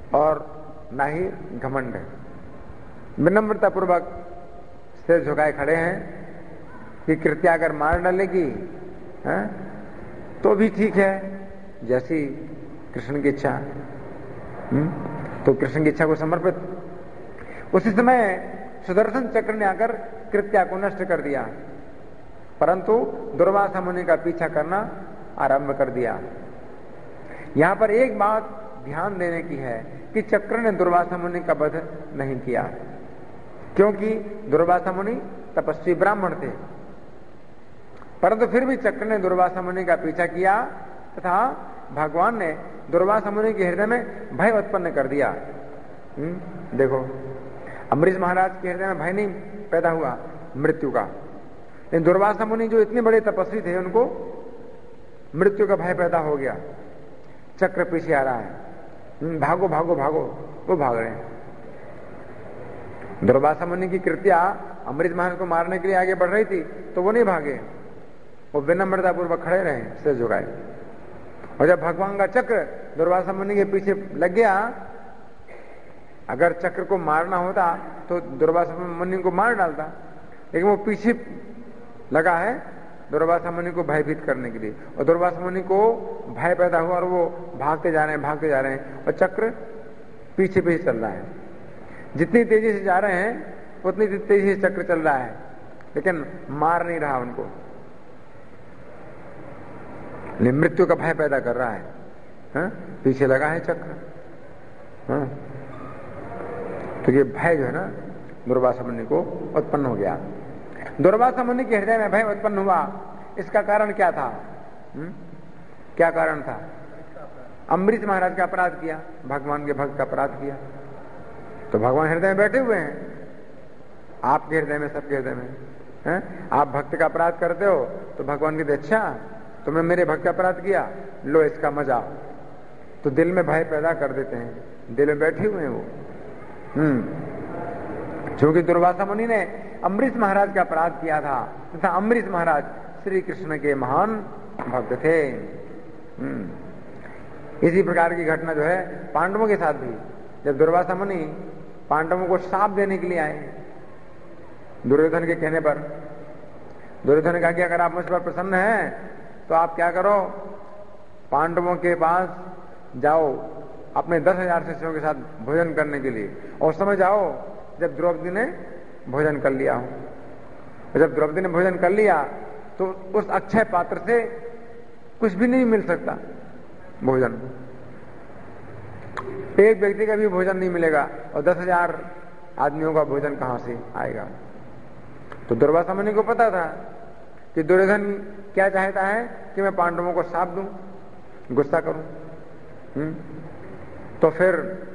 और ना ही घमंड है। विनम्रता पूर्वक सिर झुकाए खड़े हैं कि कृत्या अगर मार डालेगी तो भी ठीक है, जैसी कृष्ण की इच्छा। तो कृष्ण की इच्छा को समर्पित। उसी समय सुदर्शन चक्र ने आकर कृत्या को नष्ट कर दिया, परंतु दुर्वासा मुनि का पीछा करना आरंभ कर दिया। यहां पर एक बात ध्यान देने की है कि चक्र ने दुर्वासा मुनि का वध नहीं किया, क्योंकि दुर्वासा मुनि तपस्वी ब्राह्मण थे। परंतु फिर भी चक्र ने दुर्वासा मुनि का पीछा किया तथा भगवान ने दुर्वासा मुनि के हृदय में भय उत्पन्न कर दिया। देखो, अम्बरीश महाराज के हृदय में भय नहीं पैदा हुआ मृत्यु का, लेकिन दुर्वासा मुनि जो इतने बड़े तपस्वी थे उनको मृत्यु का भय पैदा हो गया। चक्र पीछे आ रहा है, भागो भागो भागो, वो भाग रहे हैं। दुर्वासा मुनि की कृत्या अम्बरीश महाराज को मारने के लिए आगे बढ़ रही थी, तो वो नहीं भागे, वो विनम्रता पूर्वक खड़े रहे सिर झुकाए। और जब भगवान का चक्र दुर्वासा मुनि के पीछे लग गया, अगर चक्र को मारना होता तो दुर्वासा मुनि को मार डालता, लेकिन वो पीछे लगा है दुर्वासा मुनि को भयभीत करने के लिए, और दुर्वासा मुनि को भय पैदा हुआ और वो भागते जा रहे हैं, और चक्र पीछे पीछे चल रहा है। जितनी तेजी से जा रहे हैं उतनी तेजी से चक्र चल रहा है, लेकिन मार नहीं रहा उनको, मृत्यु का भय पैदा कर रहा है। पीछे लगा है चक्र। तो ये भय जो है ना दुर्वासा मुनि को उत्पन्न हो गया। दुर्वासा मुनि के हृदय में भय उत्पन्न हुआ, इसका कारण क्या था? क्या कारण था? अम्बरीश महाराज का अपराध किया, भगवान के भक्त का अपराध किया। तो भगवान हृदय में बैठे हुए हैं, आपके हृदय में, सबके हृदय में। आप भक्त का अपराध करते हो तो भगवान की अच्छा तुमने मेरे भक्त का अपराध किया, लो इसका मजा। तो दिल में भय पैदा कर देते हैं, दिल में बैठे हुए हैं वो। क्योंकि दुर्वासा मुनि ने अम्बरीश महाराज का अपराध किया था तथा अम्बरीश महाराज श्री कृष्ण के महान भक्त थे। इसी प्रकार की घटना जो है पांडवों के साथ भी, जब दुर्वासा मुनि पांडवों को शाप देने के लिए आए दुर्योधन के कहने पर, दुर्योधन ने कहा कि अगर आप मुझ पर प्रसन्न हैं तो आप क्या करो, पांडवों के पास जाओ अपने 10,000 शिष्यों के साथ भोजन करने के लिए, और समय जाओ जब द्रौपदी ने भोजन कर लिया हो। और जब द्रौपदी ने भोजन कर लिया तो उस अक्षय पात्र से कुछ भी नहीं मिल सकता भोजन, एक व्यक्ति का भी भोजन नहीं मिलेगा, और 10,000 आदमियों का भोजन कहां से आएगा। तो दुर्वासा मुनि को पता था कि दुर्योधन क्या चाहता है कि मैं पांडवों को शाप दूं, गुस्सा करूं। तो फिर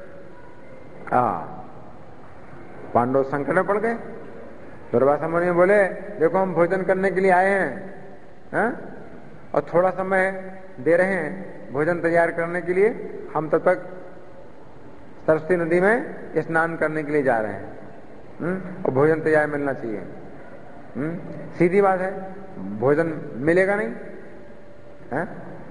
पांडव संकट में पड़ गए। दुर्वासा मुनि बोले, देखो हम भोजन करने के लिए आए हैं, और थोड़ा समय दे रहे हैं भोजन तैयार करने के लिए, हम तब तक सरस्वती नदी में स्नान करने के लिए जा रहे हैं, और भोजन तैयार मिलना चाहिए। सीधी बात है, भोजन मिलेगा नहीं है,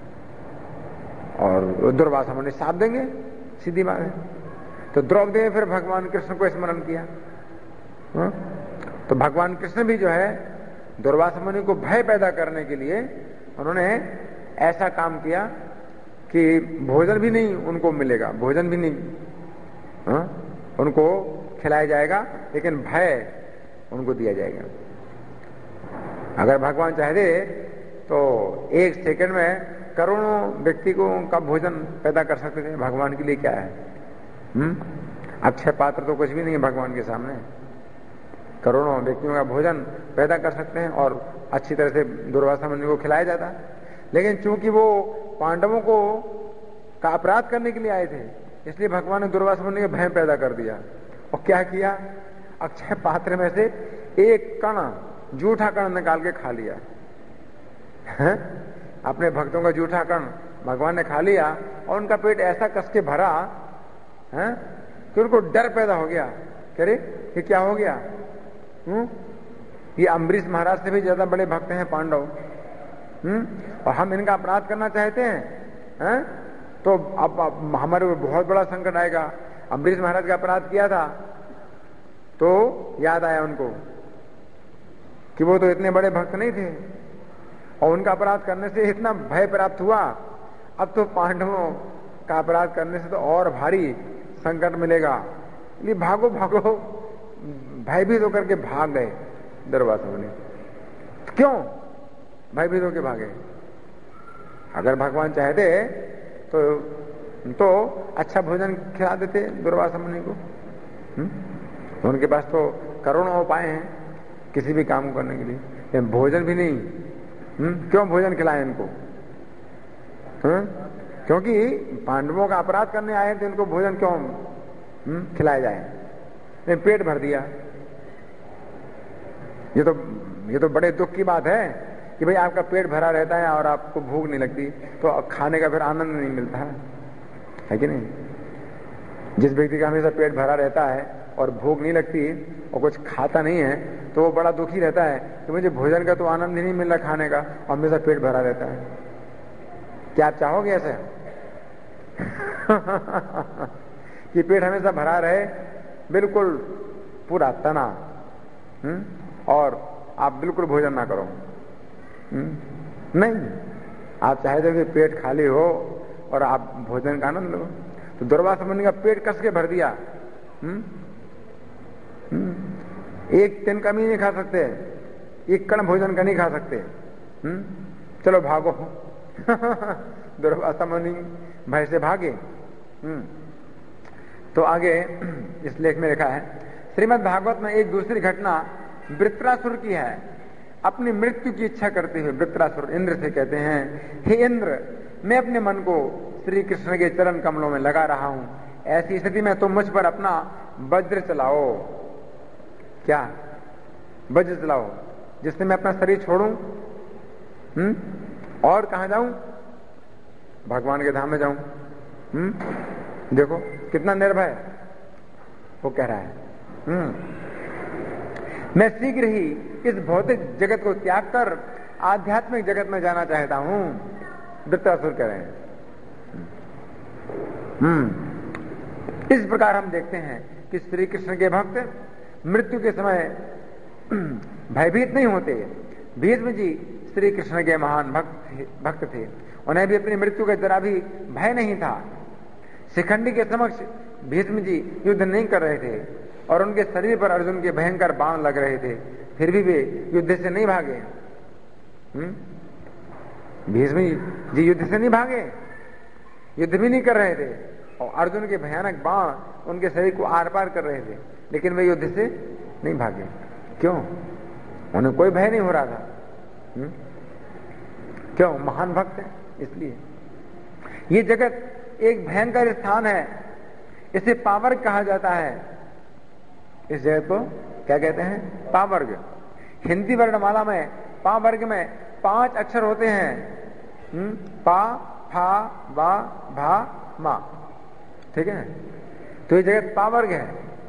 और दुर्वासा मुनि शाप देंगे, सीधी बात है। तो द्रौपदी ने फिर भगवान कृष्ण को स्मरण किया। तो भगवान कृष्ण भी जो है दुर्वासा मुनि को भय पैदा करने के लिए उन्होंने ऐसा काम किया कि भोजन भी नहीं उनको मिलेगा, भोजन भी नहीं उनको खिलाया जाएगा, लेकिन भय उनको दिया जाएगा। अगर भगवान चाहते तो 1 सेकंड में करोड़ों व्यक्ति को का भोजन पैदा कर सकते थे। भगवान के लिए क्या है? अक्षय पात्र तो कुछ भी नहीं है भगवान के सामने। करोड़ों व्यक्तियों का भोजन पैदा कर सकते हैं और अच्छी तरह से दुर्वासा मुनि को खिलाया जाता। लेकिन चूंकि वो पांडवों को का अपराध करने के लिए आए थे, इसलिए भगवान ने दुर्वासा मुनि का भय पैदा कर दिया। और क्या किया? अक्षय पात्र में से एक कण, जूठा कण निकाल के खा लिया। अपने भक्तों का जूठा कण भगवान ने खा लिया, और उनका पेट ऐसा कस के भरा कि उनको डर पैदा हो गया। करे ये क्या हो गया? ये अम्बरीश महाराज से भी ज्यादा बड़े भक्त हैं पांडव, और हम इनका अपराध करना चाहते हैं, तो अब हमारे ऊपर बहुत बड़ा संकट आएगा। अम्बरीश महाराज का अपराध किया था तो याद आया उनको कि वो तो इतने बड़े भक्त नहीं थे और उनका अपराध करने से इतना भय प्राप्त हुआ। अब तो पांडवों का अपराध करने से तो और भारी संकट मिलेगा, इसलिए भागो भागो, भयभीत होकर के भाग गए दुर्वासा मुनि। क्यों भयभीत होकर भागे? अगर भगवान चाहते तो अच्छा भोजन खिला देते दुर्वासा मुनि को। तो उनके पास तो करोड़ों उपाय हैं किसी भी काम करने के लिए, भोजन भी नहीं। क्यों भोजन खिलाएं इनको? क्योंकि पांडवों का अपराध करने आए थे, इनको भोजन क्यों खिलाया जाए? पेट भर दिया। ये तो बड़े दुख की बात है कि भाई आपका पेट भरा रहता है और आपको भूख नहीं लगती, तो खाने का फिर आनंद नहीं मिलता है कि नहीं? जिस व्यक्ति का हमेशा पेट भरा रहता है और भूख नहीं लगती और कुछ खाता नहीं है तो वो बड़ा दुखी रहता है कि मुझे भोजन का तो आनंद ही नहीं मिल रहा खाने का, और हमेशा पेट भरा रहता है। क्या आप चाहोगे ऐसे कि पेट हमेशा भरा रहे, बिल्कुल पूरा तना, और आप बिल्कुल भोजन ना करो? नहीं, आप चाहते हो कि पेट खाली हो और आप भोजन का आनंद लो। तो दुर्वासा मुनि का पेट कस के भर दिया। एक दिन कमी नहीं खा सकते, एक कण भोजन का नहीं खा सकते। चलो भागो। दुर्वासा मुनि भय से भागे। तो आगे इस लेख में लिखा है, श्रीमद् भागवत में एक दूसरी घटना वृत्रासुर की है। अपनी मृत्यु की इच्छा करते हुए वृत्रासुर इंद्र से कहते हैं, हे इंद्र, मैं अपने मन को श्री कृष्ण के चरण कमलों में लगा रहा हूं, ऐसी स्थिति में तुम मुझ पर अपना वज्र चलाओ। क्या वज्र चलाओ जिससे मैं अपना शरीर छोड़ूं और कहां जाऊं? भगवान के धाम में जाऊं। देखो कितना निर्भय वो कह रहा है। मैं शीघ्र ही इस भौतिक जगत को त्याग कर आध्यात्मिक जगत में जाना चाहता हूं, वृत्रासुर कह रहे हैं। इस प्रकार हम देखते हैं कि श्री कृष्ण के भक्त मृत्यु के समय भयभीत नहीं होते। भीष्म जी श्री कृष्ण के महान भक्त थे, उन्हें भी अपनी मृत्यु का जरा भी भय नहीं था। शिखंडी के समक्ष भीष्म जी युद्ध नहीं कर रहे थे और उनके शरीर पर अर्जुन के भयंकर बाण लग रहे थे, फिर भी वे युद्ध से नहीं भागे। भीष्म जी युद्ध से नहीं भागे, युद्ध भी नहीं कर रहे थे और अर्जुन के भयानक बाण उनके शरीर को आर पार कर रहे थे, लेकिन वे युद्ध से नहीं भागे। क्यों? उन्हें कोई भय नहीं हो रहा था। क्यों? महान भक्त है इसलिए। ये जगत एक भयंकर स्थान है, इसे पावर्ग कहा जाता है। इस जगत को क्या कहते हैं? पावर्ग। हिंदी वर्णमाला में पावर्ग में 5 अक्षर होते हैं, पा, फा, वा, भा, मा। ठीक है, तो ये जगत पावर्ग है।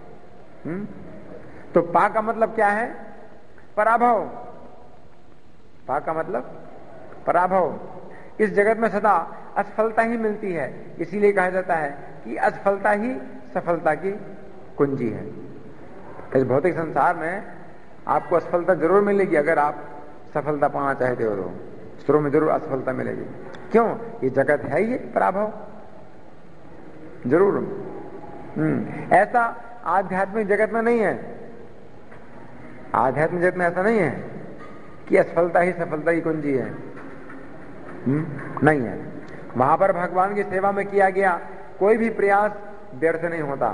तो पा का मतलब क्या है? पराभव। पा का मतलब पराभव। इस जगत में सदा असफलता ही मिलती है, इसीलिए कहा जाता है कि असफलता ही सफलता की कुंजी है। इस भौतिक संसार में आपको असफलता जरूर मिलेगी, अगर आप सफलता पाना चाहते हो तो शुरू में जरूर असफलता मिलेगी। क्यों? ये जगत है ये पराभव जरूर। ऐसा आध्यात्मिक जगत में नहीं है। आध्यात्मिक जगत में ऐसा नहीं है कि असफलता ही सफलता की कुंजी है। नहीं है। वहां पर भगवान की सेवा में किया गया कोई भी प्रयास व्यर्थ नहीं होता।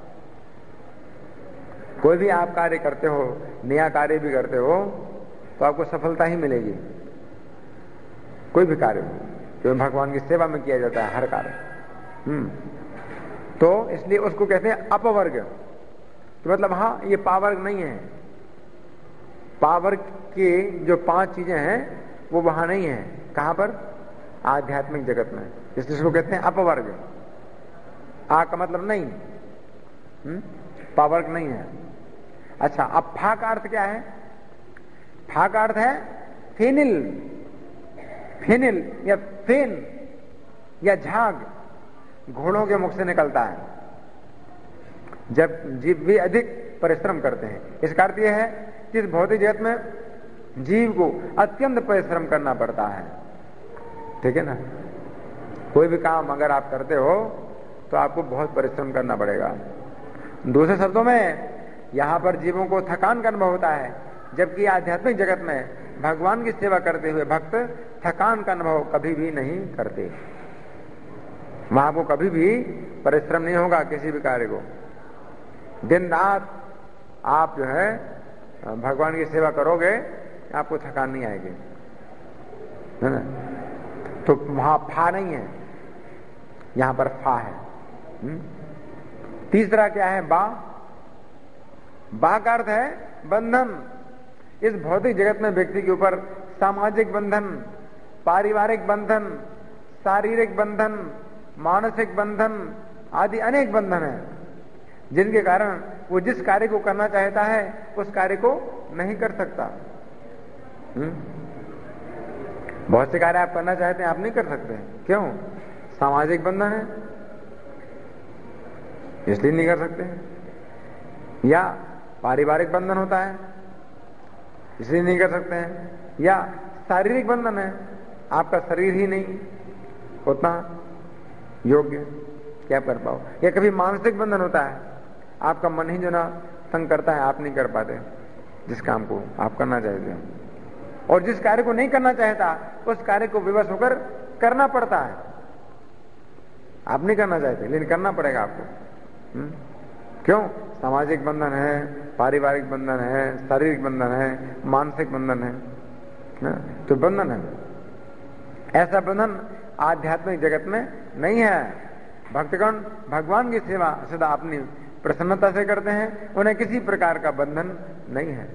कोई भी आप कार्य करते हो, नया कार्य भी करते हो, तो आपको सफलता ही मिलेगी। कोई भी कार्य जो भगवान की सेवा में किया जाता है, हर कार्य। तो इसलिए उसको कहते हैं अपवर्ग। तो मतलब हाँ, ये पावर्ग नहीं है। पावर्ग के जो 5 चीजें हैं वो वहां नहीं है। कहां पर? आध्यात्मिक जगत में, इसलिए इसको कहते हैं अपवर्ग। आ का मतलब नहीं, पावर्ग नहीं है। अच्छा, अब फा का अर्थ क्या है? फा का अर्थ है फेनिल। फेनिल या फेन या झाग, घोड़ों के मुख से निकलता है जब जीव भी अधिक परिश्रम करते हैं। इसका अर्थ यह है कि इस भौतिक जगत में जीव को अत्यंत परिश्रम करना पड़ता है। ठीक है ना? कोई भी काम अगर आप करते हो तो आपको बहुत परिश्रम करना पड़ेगा। दूसरे शब्दों में यहां पर जीवों को थकान का अनुभव होता है, जबकि आध्यात्मिक जगत में भगवान की सेवा करते हुए भक्त थकान का अनुभव कभी भी नहीं करते। वहां को कभी भी परिश्रम नहीं होगा किसी भी कार्य को। दिन रात आप जो है भगवान की सेवा करोगे, आपको थकान नहीं आएगी, है ना? तो वहां फा नहीं है, यहां पर फा है। तीसरा क्या है? बा। बा का अर्थ है बंधन। इस भौतिक जगत में व्यक्ति के ऊपर सामाजिक बंधन, पारिवारिक बंधन, शारीरिक बंधन, मानसिक बंधन आदि अनेक बंधन है, जिनके कारण वो जिस कार्य को करना चाहता है उस कार्य को नहीं कर सकता। बहुत से कार्य आप करना चाहते हैं, आप नहीं कर सकते। क्यों? सामाजिक बंधन है, इसलिए नहीं कर सकते। या पारिवारिक बंधन होता है, इसलिए नहीं कर सकते हैं। या शारीरिक बंधन है, आपका शरीर ही नहीं उतना योग्य क्या कर पाओ। या कभी मानसिक बंधन होता है, आपका मन ही जो ना तंग करता है, आप नहीं कर पाते जिस काम को आप करना चाहते हैं। और जिस कार्य को नहीं करना चाहता उस कार्य को विवश होकर करना पड़ता है। आप नहीं करना चाहते लेकिन करना पड़ेगा आपको। क्यों? सामाजिक बंधन है, पारिवारिक बंधन है, शारीरिक बंधन है, मानसिक बंधन है, तो बंधन है। ऐसा बंधन आध्यात्मिक जगत में नहीं है। भक्तगण भगवान की सेवा सदा अपनी प्रसन्नता से करते हैं, उन्हें किसी प्रकार का बंधन नहीं है।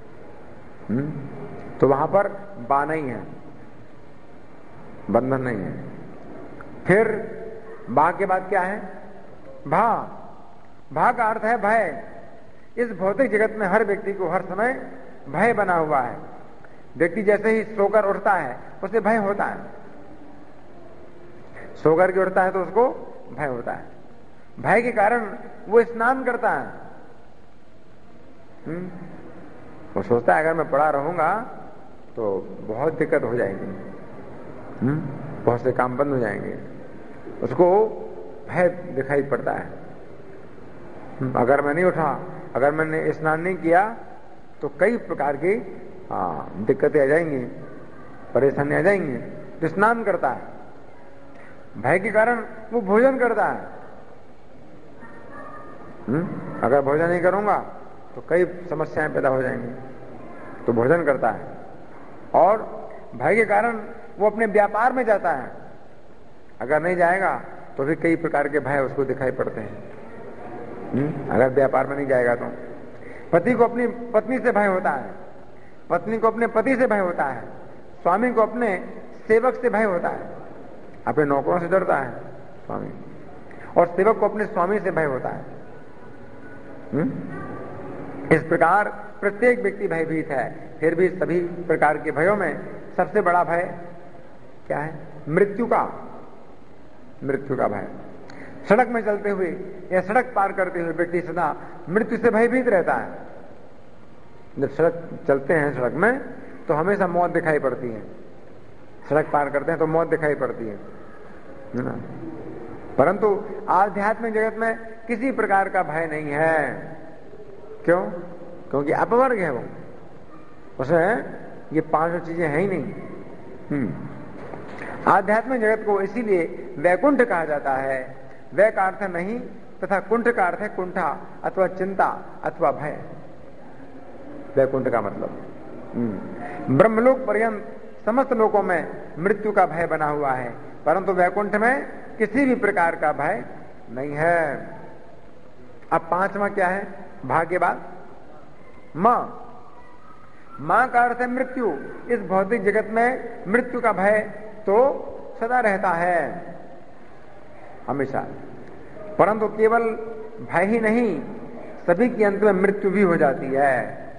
तो वहां पर बा नहीं है, बंधन नहीं है। फिर बा के बाद क्या है? भा। भा का अर्थ है भय। इस भौतिक जगत में हर व्यक्ति को हर समय भय बना हुआ है। व्यक्ति जैसे ही सोकर उठता है उसे भय होता है। सोकर के उठता है तो उसको भय होता है। भय के कारण वो स्नान करता है। वो सोचता है अगर मैं पड़ा रहूंगा तो बहुत दिक्कत हो जाएगी, बहुत से काम बंद हो जाएंगे। उसको भय दिखाई पड़ता है। अगर मैं नहीं उठा, अगर मैंने स्नान नहीं किया तो कई प्रकार की दिक्कतें आ जाएंगी, परेशानी आ जाएंगी। तो स्नान करता है। भय के कारण वो भोजन करता है। अगर भोजन नहीं करूंगा तो कई समस्याएं पैदा हो जाएंगी, तो भोजन करता है। और भय के कारण वो अपने व्यापार में जाता है। अगर नहीं जाएगा तो भी कई प्रकार के भय उसको दिखाई पड़ते हैं। अगर व्यापार में नहीं जाएगा तो पति को अपनी पत्नी से भय होता है, पत्नी को अपने पति से भय होता है, स्वामी को अपने सेवक से भय होता है। अपने नौकरों से डरता है स्वामी, और सेवक को अपने स्वामी से भय होता है। इस प्रकार प्रत्येक व्यक्ति भयभीत है। फिर भी सभी प्रकार के भयों में सबसे बड़ा भय क्या है? मृत्यु का। मृत्यु का भय। सड़क में चलते हुए या सड़क पार करते हुए व्यक्ति सदा मृत्यु से भयभीत रहता है। जब सड़क चलते हैं सड़क में तो हमेशा मौत दिखाई पड़ती है। सड़क पार करते हैं तो मौत दिखाई पड़ती है ना? परंतु आध्यात्मिक जगत में किसी प्रकार का भय नहीं है। क्यों? क्योंकि अपवर्ग है वो, उसे ये पांचों चीजें हैं ही नहीं। आध्यात्मिक जगत को इसीलिए वैकुंठ कहा जाता है। वै का अर्थ नहीं तथा कुंठ का अर्थ है कुंठा अथवा चिंता अथवा भय। वैकुंठ का मतलब ब्रह्मलोक पर्यंत समस्त लोकों में मृत्यु का भय बना हुआ है, परंतु वैकुंठ में किसी भी प्रकार का भय नहीं है। अब पांचवा क्या है? भा के बाद मां। मां का अर्थ है मृत्यु। इस भौतिक जगत में मृत्यु का भय तो सदा रहता है, हमेशा। परंतु केवल भय ही नहीं, सभी के अंत में मृत्यु भी हो जाती है।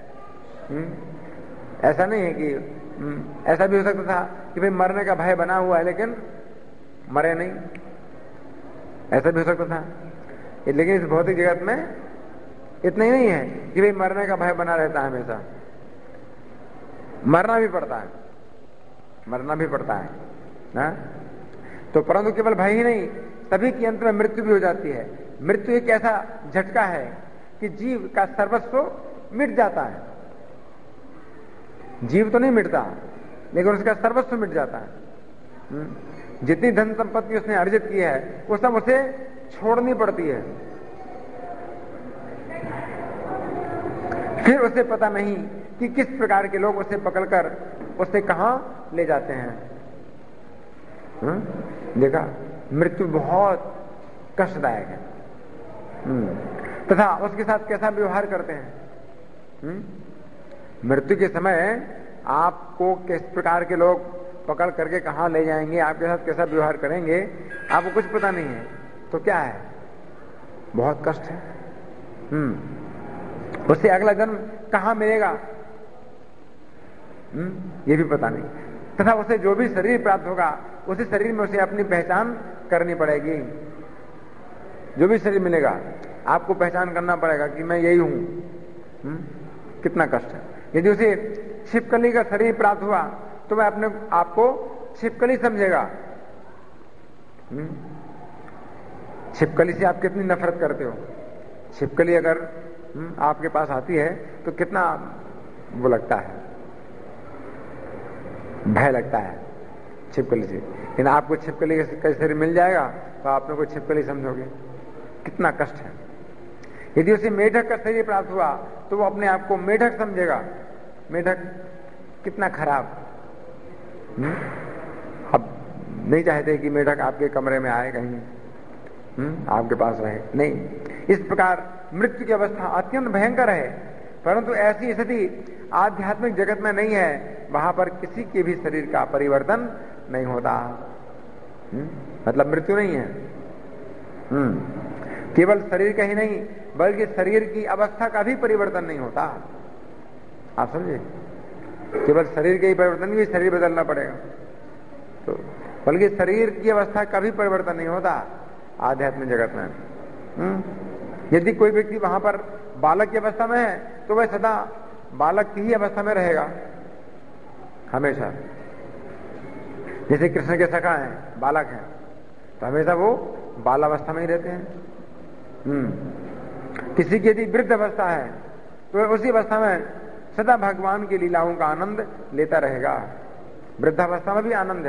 ऐसा नहीं है कि ऐसा भी हो सकता था कि भाई मरने का भय बना हुआ है लेकिन मरे नहीं, ऐसा भी हो सकता था। लेकिन इस भौतिक जगत में इतना ही नहीं है कि भाई मरने का भय बना रहता है हमेशा। मरना भी पड़ता है, मरना भी पड़ता है ना। तो परंतु केवल भय ही नहीं, तभी कि अंत में मृत्यु भी हो जाती है। मृत्यु एक ऐसा झटका है कि जीव का सर्वस्व मिट जाता है। जीव तो नहीं मिटता, लेकिन उसका सर्वस्व मिट जाता है। जितनी धन संपत्ति उसने अर्जित की है वो सब उसे छोड़नी पड़ती है। फिर उसे पता नहीं कि किस प्रकार के लोग उसे पकड़कर उसे कहां ले जाते हैं। देखा, मृत्यु बहुत कष्टदायक है। तथा उसके साथ कैसा व्यवहार करते हैं। मृत्यु के समय आपको किस प्रकार के लोग पकड़ करके कहां ले जाएंगे, आपके साथ कैसा व्यवहार करेंगे, आपको कुछ पता नहीं है। तो क्या है, बहुत कष्ट है। उससे अगला जन्म कहां मिलेगा ये भी पता नहीं। तथा उसे जो भी शरीर प्राप्त होगा उसी शरीर में उसे अपनी पहचान करनी पड़ेगी। जो भी शरीर मिलेगा आपको पहचान करना पड़ेगा कि मैं यही हूं। कितना कष्ट है। यदि उसे छिपकली का शरीर प्राप्त हुआ तो वह अपने आपको छिपकली समझेगा। छिपकली से आप कितनी नफरत करते हो। छिपकली अगर आपके पास आती है तो कितना वो लगता है, भय लगता है छिपकली से। लेकिन आपको छिपकली का शरीर मिल जाएगा तो आप लोग को छिपकली समझोगे। कितना कष्ट है। यदि उसे मेढक का शरीर प्राप्त हुआ तो वो अपने आप को मेढक समझेगा। मेढक कितना खराब। अब नहीं चाहते कि मेढक आपके कमरे में आए, कहीं आपके पास रहे, नहीं। इस प्रकार मृत्यु की अवस्था अत्यंत भयंकर है। परंतु ऐसी स्थिति आध्यात्मिक जगत में नहीं है। वहां पर किसी के भी शरीर का परिवर्तन नहीं होता। मतलब मृत्यु नहीं है। केवल शरीर का ही नहीं बल्कि शरीर की अवस्था का भी परिवर्तन नहीं होता। आप समझे, केवल शरीर के ही परिवर्तन नहीं, शरीर बदलना पड़ेगा। तो बल्कि शरीर की अवस्था का भी परिवर्तन नहीं होता आध्यात्मिक जगत में। यदि कोई व्यक्ति वहां पर बालक की अवस्था में है तो वह सदा बालक की ही अवस्था में रहेगा हमेशा। जैसे कृष्ण के सखा हैं, बालक हैं, तो हमेशा वो बालावस्था में ही रहते हैं। किसी की यदि वृद्ध अवस्था है तो वह उसी अवस्था में सदा भगवान की लीलाओं का आनंद लेता रहेगा। वृद्धावस्था में भी आनंद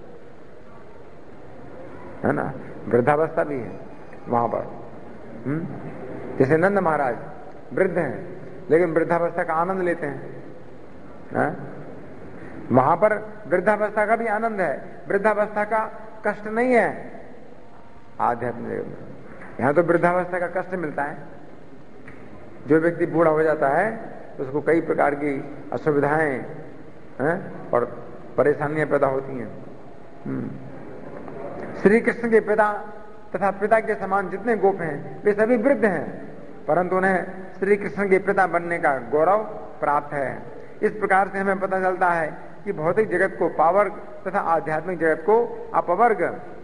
है ना, वृद्धावस्था भी है वहां पर। जैसे नंद महाराज वृद्ध हैं लेकिन वृद्धावस्था का आनंद लेते हैं। वहां पर वृद्धावस्था का भी आनंद है, वृद्धावस्था का कष्ट नहीं है आध्यात्मिक जगत में। यहां तो वृद्धावस्था का कष्ट मिलता है। जो व्यक्ति बूढ़ा हो जाता है तो उसको कई प्रकार की असुविधाएं और परेशानियां पैदा होती हैं। श्री कृष्ण के पिता तथा पिता के समान जितने गोप हैं वे सभी वृद्ध हैं, परंतु उन्हें श्री कृष्ण के पिता बनने का गौरव प्राप्त है। इस प्रकार से हमें पता चलता है कि भौतिक जगत को पावर्ग तथा आध्यात्मिक जगत को अपवर्ग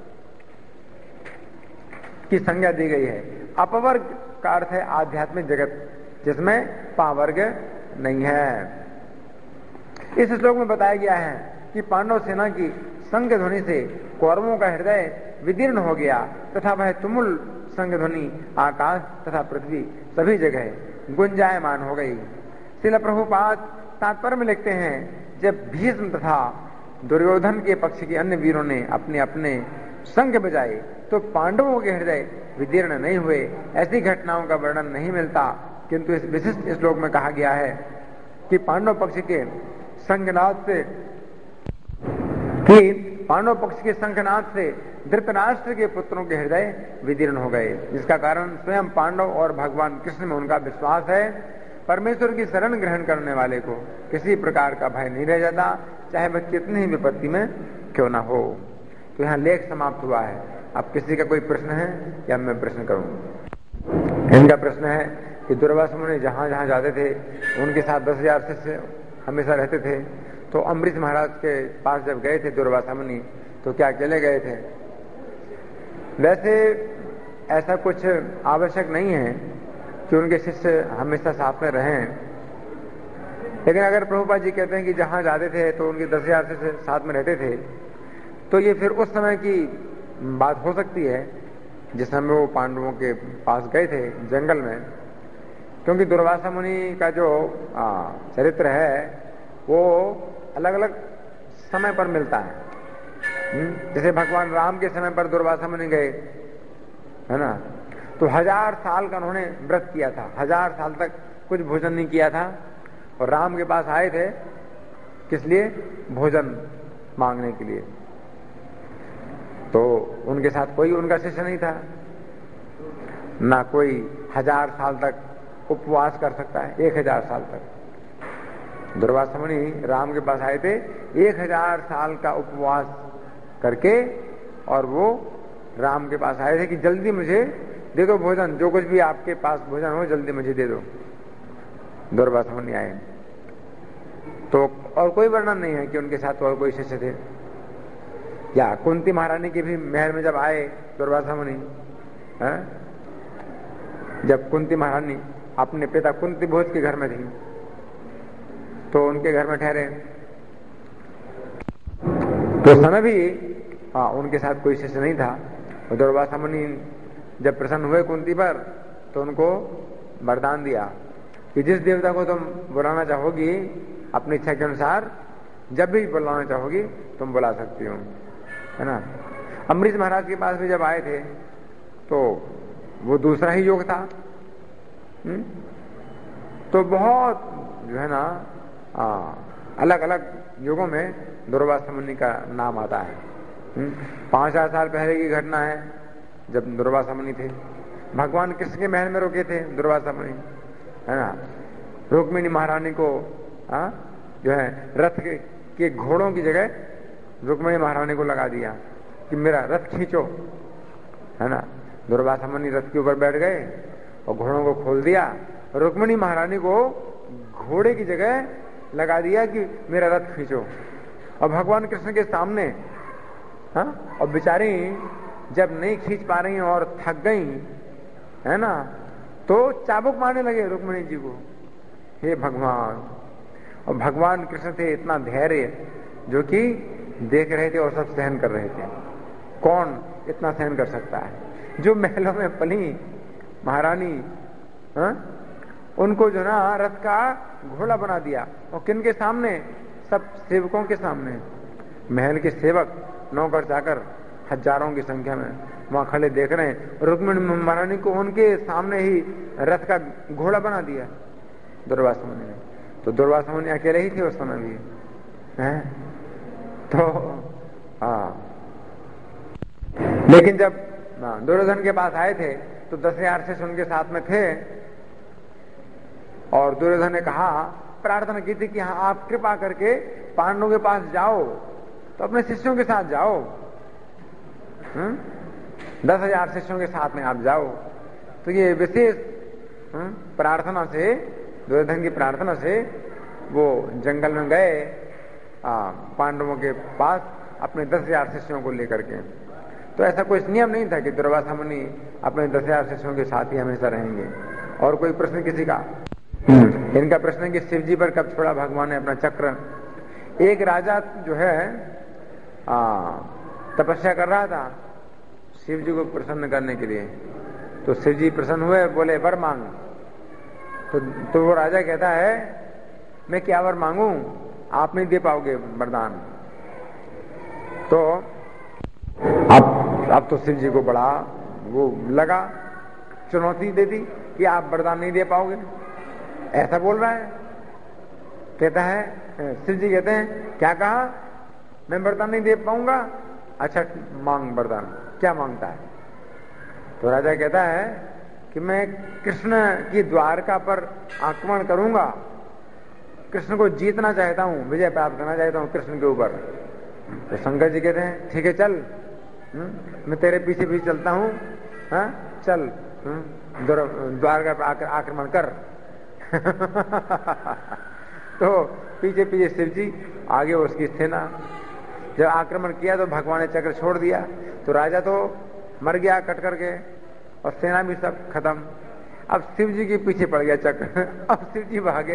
की संज्ञा दी गई है। अपवर्ग का अर्थ है आध्यात्मिक जगत जिसमें पावर्ग नहीं है। इस श्लोक में बताया गया है कि पांडव सेना की संग ध्वनि से कौरवों का हृदय विदीर्ण हो गया तथा वह तुमुल संग ध्वनि आकाश तथा पृथ्वी सभी जगह गुंजायमान हो गई। श्रील प्रभुपाद तात्पर्य में लिखते हैं, जब भीष्म तथा दुर्योधन के पक्ष के अन्य वीरों ने अपने अपने संग बजाए तो पांडवों के हृदय विदीर्ण नहीं हुए। ऐसी घटनाओं का वर्णन नहीं मिलता, किंतु इस विशिष्ट श्लोक में कहा गया है कि पांडव पक्ष के संगनाद से धृतराष्ट्र के पुत्रों के हृदय विदीर्ण हो गए, जिसका कारण स्वयं पांडव और भगवान कृष्ण में उनका विश्वास है। परमेश्वर की शरण ग्रहण करने वाले को किसी प्रकार का भय नहीं रह जाता, चाहे वह कितनी ही विपत्ति में क्यों ना हो। तो यहाँ लेख समाप्त हुआ है। अब किसी का कोई प्रश्न है या मैं प्रश्न करूं? इनका प्रश्न है कि दुर्वासा मुनि जहां जहां जाते थे उनके साथ 10,000 शिष्य हमेशा रहते थे, तो अम्बरीश महाराज के पास जब गए थे दुर्वासा मुनि तो क्या अकेले गए थे? वैसे ऐसा कुछ आवश्यक नहीं है कि उनके शिष्य हमेशा साथ में रहें। लेकिन अगर प्रभुपाद जी कहते हैं कि जहां जाते थे तो उनके 10,000 शिष्य साथ में रहते थे, तो ये फिर उस समय की बात हो सकती है जिस समय वो पांडवों के पास गए थे जंगल में, क्योंकि दुर्वासा मुनि का जो चरित्र है वो अलग अलग समय पर मिलता है। जैसे भगवान राम के समय पर दुर्वासा मुनि गए, है ना, तो 1000 साल का उन्होंने व्रत किया था, 1000 साल तक कुछ भोजन नहीं किया था, और राम के पास आए थे किस लिए? भोजन मांगने के लिए। तो उनके साथ कोई उनका शिष्य नहीं था, ना कोई 1000 साल तक उपवास कर सकता है, 1000 साल तक। दुर्वासा मुनि राम के पास आए थे 1000 साल का उपवास करके, और वो राम के पास आए थे कि जल्दी मुझे दे दो भोजन, जो कुछ भी आपके पास भोजन हो जल्दी मुझे दे दो। दुर्वासा मुनि आए तो, और कोई वर्णन नहीं है कि उनके साथ और कोई शिष्य थे। या कुंती महारानी के भी महल में जब आए दुर्वासा मुनि, जब कुंती महारानी अपने पिता कुंती भोज के घर में थी तो उनके घर में ठहरे, तो समय भी उनके साथ कोई शिष्य नहीं था। और दुर्वासा मुनि जब प्रसन्न हुए कुंती पर तो उनको वरदान दिया कि जिस देवता को तुम बुलाना चाहोगी अपनी इच्छा के अनुसार, जब भी बुलाना चाहोगी तुम बुला सकती हो, है ना। अम्बरीश महाराज के पास भी जब आए थे तो वो दूसरा ही योग था। तो बहुत जो है ना अलग अलग युगों में दुर्वासा मुनि का नाम आता है। 5000 साल पहले की घटना है जब दुर्वासा मुनि थे, भगवान कृष्ण के महल में रुके थे दुर्वासा मुनि, है ना। रुक्मिणी महारानी को जो है रथ के घोड़ों की जगह रुक्मिणी महारानी को लगा दिया कि मेरा रथ खींचो, है ना। दुर्वासा मुनि रथ के ऊपर बैठ गए और घोड़ों को खोल दिया, रुक्मिणी महारानी को घोड़े की जगह लगा दिया कि मेरा रथ खींचो। और भगवान कृष्ण के सामने, और बेचारी जब नहीं खींच पा रही और थक गई, है ना, तो चाबुक मारने लगे रुक्मिणी जी को। हे भगवान! और भगवान कृष्ण थे इतना धैर्य, जो कि देख रहे थे और सब सहन कर रहे थे। कौन इतना सहन कर सकता है? जो महलों में पली महारानी, उनको जो ना रथ का घोड़ा बना दिया, और किन के सामने? सब सेवकों के सामने। महल के सेवक नौकर चाकर हजारों की संख्या में वहां खड़े देख रहे हैं, रुक्मिणी महारानी को उनके सामने ही रथ का घोड़ा बना दिया दुर्वासा मुनि ने। तो दुर्वासा मुनि अकेले ही थे उस समय भी, हैं? तो लेकिन जब दुर्योधन के पास आए थे तो 10,000 शिष्य उनके साथ में थे, और दुर्योधन ने कहा, प्रार्थना की थी कि हाँ आप कृपा करके पांडवों के पास जाओ, तो अपने शिष्यों के साथ जाओ, 10,000 शिष्यों के साथ में आप जाओ। तो ये विशेष प्रार्थना से, दुर्योधन की प्रार्थना से वो जंगल में गए पांडवों के पास अपने 10,000 शिष्यों को लेकर के। तो ऐसा कोई नियम नहीं था कि दुर्वासा मुनि अपने 10,000 शिष्यों के साथ ही हमेशा रहेंगे। और कोई प्रश्न किसी का? इनका प्रश्न है कि शिव जी पर कब छोड़ा भगवान ने अपना चक्र। एक राजा जो है तपस्या कर रहा था शिव जी को प्रसन्न करने के लिए, तो शिव जी प्रसन्न हुए, बोले वर मांग। तो वो राजा कहता है मैं क्या वर मांगू, आप नहीं दे पाओगे वरदान। तो अब तो शिव जी को बड़ा वो लगा, चुनौती दे दी कि आप वरदान नहीं दे पाओगे, ऐसा बोल रहा है। कहता है, शिव जी कहते हैं क्या कहा, मैं वरदान नहीं दे पाऊंगा, अच्छा मांग वरदान, क्या मांगता है? तो राजा कहता है कि मैं कृष्ण की द्वारका पर आक्रमण करूंगा, कृष्ण को जीतना चाहता हूं, विजय प्राप्त करना चाहता हूं कृष्ण के ऊपर। तो शंकर जी कहते हैं ठीक है चल, मैं तेरे पीछे भी चलता हूं, चल द्वारका पर आक्रमण कर। तो पीछे पीछे शिव जी, आगे उसकी सेना। जब आक्रमण किया तो भगवान ने चक्र छोड़ दिया, तो राजा तो मर गया कट करके, और सेना भी सब खत्म। अब शिव जी के पीछे पड़ गया चक्र। अब शिव जी भागे।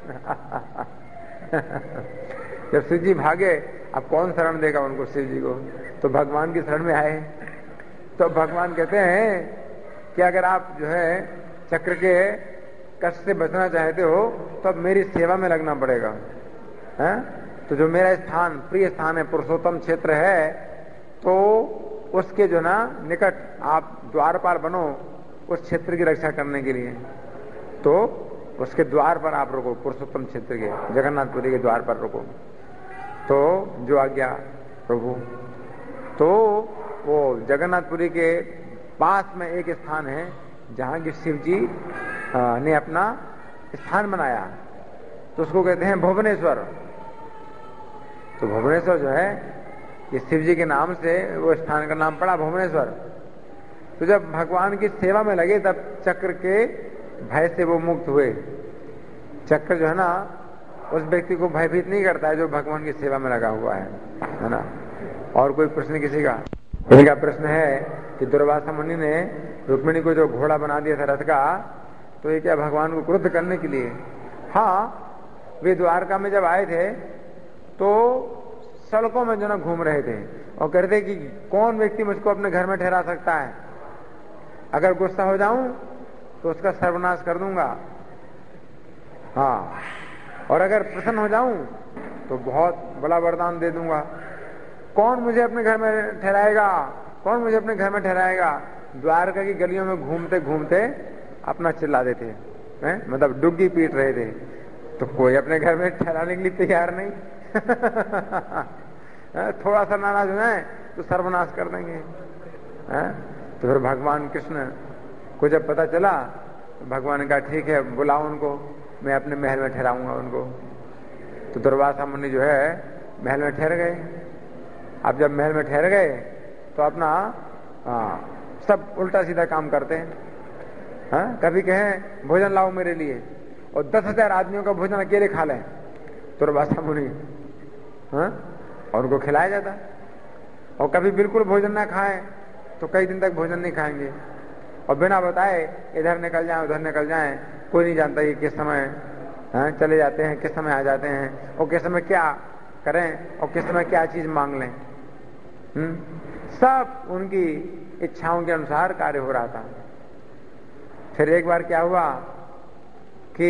जब शिव जी भागे, अब कौन शरण देगा उनको, शिव जी को? तो भगवान की शरण में आए। तो भगवान कहते हैं कि अगर आप जो है चक्र के कष्ट से बचना चाहते हो तो अब मेरी सेवा में लगना पड़ेगा, है? तो जो मेरा स्थान, प्रिय स्थान है, पुरुषोत्तम क्षेत्र है, तो उसके जो ना निकट आप द्वारपाल बनो उस क्षेत्र की रक्षा करने के लिए। तो उसके द्वार पर आप रुको, पुरुषोत्तम क्षेत्र के, जगन्नाथपुरी के द्वार पर रुको। तो जो आज्ञा प्रभु। तो वो जगन्नाथपुरी के पास में एक स्थान है जहां की शिव जी ने अपना स्थान बनाया, तो उसको कहते हैं भुवनेश्वर। तो भुवनेश्वर जो है ये शिव जी के नाम से वो स्थान का नाम पड़ा भुवनेश्वर। तो जब भगवान की सेवा में लगे तब चक्र के भय से वो मुक्त हुए। चक्र जो है ना उस व्यक्ति को भयभीत नहीं करता है जो भगवान की सेवा में लगा हुआ है ना। और कोई प्रश्न किसी का? किसी का प्रश्न है कि दुर्वासा मुनि ने रुक्मिणी को जो घोड़ा बना दिया था रथ का, तो ये क्या भगवान को क्रुद्ध करने के लिए? हाँ, वे द्वारका में जब आए थे तो सड़कों में जो ना घूम रहे थे और कहते कि कौन व्यक्ति मुझको अपने घर में ठहरा सकता है, अगर गुस्सा हो जाऊं तो उसका सर्वनाश कर दूंगा, हाँ, और अगर प्रसन्न हो जाऊं तो बहुत बड़ा वरदान दे दूंगा। कौन मुझे अपने घर में ठहराएगा, कौन मुझे अपने घर में ठहराएगा? द्वारका की गलियों में घूमते घूमते अपना चिल्ला देते हैं, मतलब डुग्गी पीट रहे थे। तो कोई अपने घर में ठहराने के लिए तैयार नहीं। थोड़ा सा नाराज हो जाए तो सर्वनाश कर देंगे। तो फिर भगवान कृष्ण को जब पता चला तो भगवान ने कहा ठीक है, बुलाओ उनको, मैं अपने महल में ठहराऊंगा उनको। तो दुर्वासा मुनि जो है महल में ठहर गए। अब जब महल में ठहर गए तो अपना सब उल्टा सीधा काम करते हैं। कभी कहें भोजन लाओ मेरे लिए, और 10,000 आदमियों का भोजन अकेले खा लें दुर्वासा मुनि, और उनको खिलाया जाता। और कभी बिल्कुल भोजन ना खाएं तो कई दिन तक भोजन नहीं खाएंगे, और बिना बताए इधर निकल जाएं उधर निकल जाएं, कोई नहीं जानता कि किस समय चले जाते हैं, किस समय आ जाते हैं, और किस समय क्या करें और किस समय क्या चीज मांग लें। सब उनकी इच्छाओं के अनुसार कार्य हो रहा था। फिर एक बार क्या हुआ कि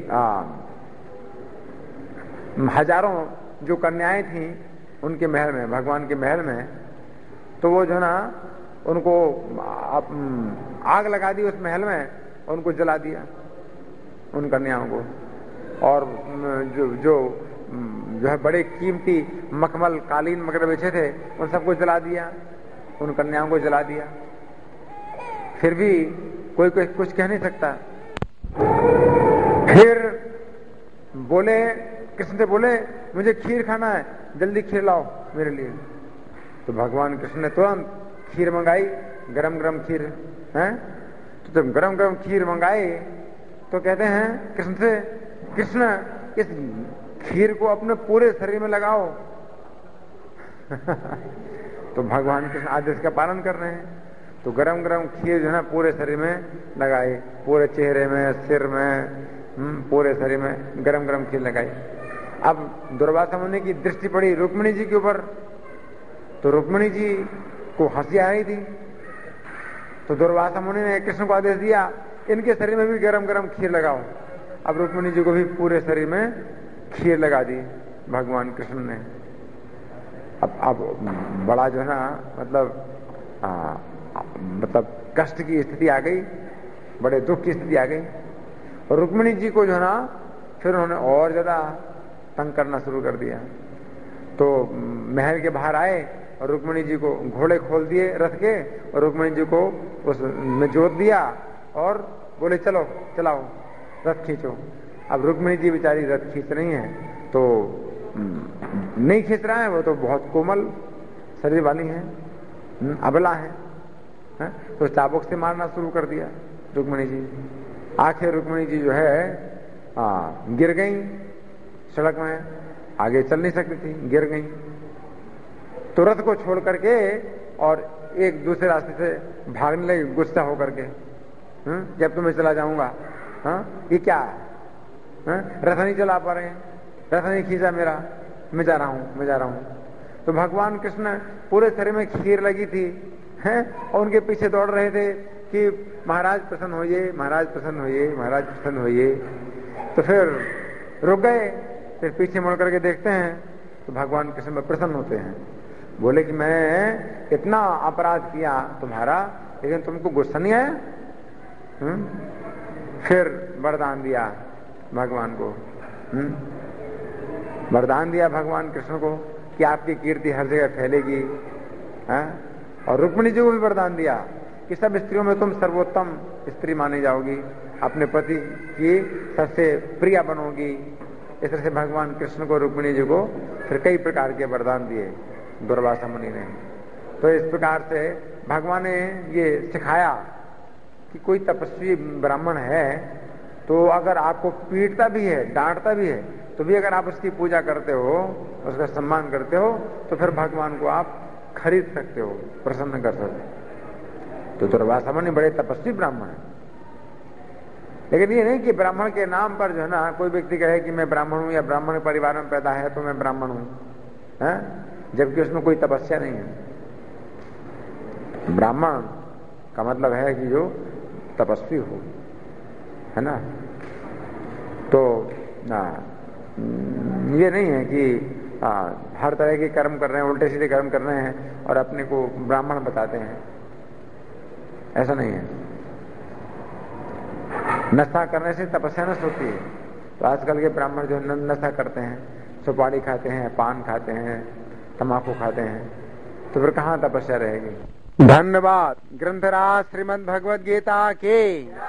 हजारों जो कन्याएं थीं उनके महल में, भगवान के महल में, तो वो जो ना उनको आग लगा दी उस महल में, उनको जला दिया उन कन्याओं को। और जो है बड़े कीमती मखमल कालीन वगैरह बिछे थे उन सबको जला दिया, उन कन्याओं को जला दिया। फिर भी कोई कुछ कह नहीं सकता। फिर बोले, कृष्ण से बोले मुझे खीर खाना है, जल्दी खीर लाओ मेरे लिए। तो भगवान कृष्ण ने तुरंत खीर मंगाई, गरम गरम खीर है। तो जब गरम गरम खीर मंगाई तो कहते हैं कृष्ण से, कृष्ण इस खीर को अपने पूरे शरीर में लगाओ। तो भगवान कृष्ण आदेश का पालन कर रहे हैं। तो गरम गरम खीर जो है ना पूरे शरीर में लगाई, पूरे चेहरे में, सिर में, पूरे शरीर में गरम गरम खीर लगाई। अब दुर्वासा मुनि की दृष्टि पड़ी रुक्मिणी जी के ऊपर, तो रुक्मिणी जी को हंसी आ रही थी। तो दुर्वासा मुनि ने कृष्ण को आदेश दिया इनके शरीर में भी गरम गरम खीर लगाओ। अब रुक्मिणी जी को भी पूरे शरीर में खीर लगा दी भगवान कृष्ण ने। अब बड़ा जो है ना मतलब कष्ट की स्थिति आ गई, बड़े दुख की स्थिति आ गई। और रुक्मिणी जी को जो है ना फिर उन्होंने और ज्यादा तंग करना शुरू कर दिया। तो महल के बाहर आए और रुक्मिणी जी को घोड़े खोल दिए रथ के, और रुक्मिणी जी को उसमें जोत दिया और बोले चलो चलाओ रथ खींचो। अब रुक्मिणी जी बेचारी रथ खींच रही हैं तो नहीं खींच रहा है, वो तो बहुत कोमल शरीर वाली है, अबला है, तो चाबुक से मारना शुरू कर दिया रुक्मिणी जी। आखिर रुक्मिणी जी जो है गिर गई सड़क में, आगे चल नहीं सकती थी, गिर गई। तो रथ को छोड़ करके और एक दूसरे रास्ते से भागने लगे गुस्सा होकर के, जब तो मैं चला जाऊंगा। ये क्या है? रथ नहीं चला पा रहे हैं, रथ नहीं खींचा मेरा, मैं जा रहा हूं। तो भगवान कृष्ण पूरे शरीर में खीर लगी थी और उनके पीछे दौड़ रहे थे कि महाराज प्रसन्न होइए, महाराज प्रसन्न होइए, महाराज प्रसन्न होइए। तो फिर रुक गए, फिर पीछे मुड़ करके देखते हैं तो भगवान कृष्ण में प्रसन्न होते हैं। बोले कि मैं इतना अपराध किया तुम्हारा, लेकिन तुमको गुस्सा नहीं आया? फिर वरदान दिया भगवान को, वरदान दिया भगवान कृष्ण को कि आपकी कीर्ति हर जगह फैलेगी। और रुक्मिणी जी को भी वरदान दिया कि सब स्त्रियों में तुम सर्वोत्तम स्त्री मानी जाओगी, अपने पति की सबसे प्रिय बनोगी। इस तरह से भगवान कृष्ण को, रुक्मिणी जी को फिर कई प्रकार के वरदान दिए दुर्वासा मुनि ने। तो इस प्रकार से भगवान ने ये सिखाया कि कोई तपस्वी ब्राह्मण है तो अगर आपको पीटता भी है, डांटता भी है, तो भी अगर आप उसकी पूजा करते हो, उसका सम्मान करते हो, तो फिर भगवान को आप खरीद सकते हो, प्रसन्न कर सकते हो। तो दुर्वासा मुनि बड़े तपस्वी ब्राह्मण है। लेकिन ये नहीं कि ब्राह्मण के नाम पर जो है ना कोई व्यक्ति कहे कि मैं ब्राह्मण हूं या ब्राह्मण परिवार में पैदा है तो मैं ब्राह्मण हूं, जबकि उसमें कोई तपस्या नहीं है। ब्राह्मण का मतलब है कि जो तपस्वी हो, है ना। तो ये नहीं है कि हर तरह के कर्म कर रहे हैं, उल्टे सीधे कर्म कर रहे हैं और अपने को ब्राह्मण बताते हैं, ऐसा नहीं है। नशा करने से तपस्या नष्ट होती है। तो आजकल के ब्राह्मण जो नशा करते हैं, सुपारी खाते हैं, पान खाते हैं, तंबाकू खाते हैं, तो फिर कहाँ तपस्या रहेगी। धन्यवाद। ग्रंथराज श्रीमद् भगवद गीता के